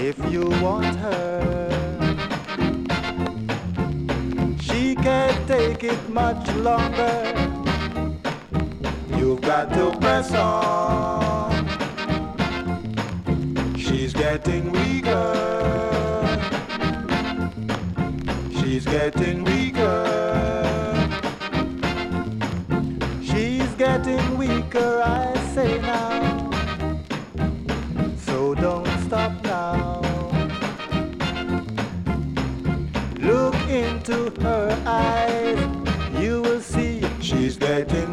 if you want her. She can't take it much longer. You've got to press on. She's getting weaker. She's getting weaker. She's getting weaker, I say now. So don't stop now. Look into her eyes, you will see she's getting